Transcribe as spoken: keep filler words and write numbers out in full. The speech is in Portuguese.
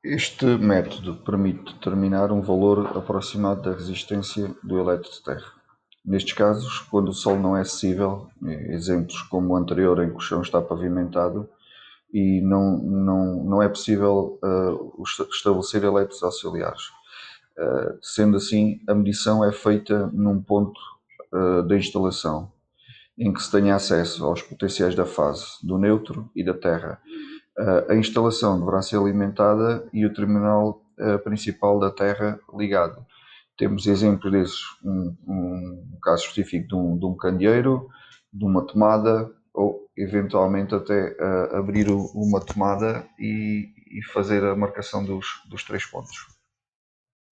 Este método permite determinar um valor aproximado da resistência do eleito de terra. Nestes casos, quando o solo não é acessível, exemplos como o anterior em que o chão está pavimentado e não, não, não é possível uh, estabelecer eleitos auxiliares. Uh, sendo assim, a medição é feita num ponto uh, da instalação, em que se tenha acesso aos potenciais da fase, do neutro e da terra. Uh, a instalação deverá ser alimentada e o terminal uh, principal da terra ligado. Temos exemplos desses, um, um caso específico de um, de um candeeiro, de uma tomada, ou eventualmente até uh, abrir uma tomada e, e fazer a marcação dos, dos três pontos.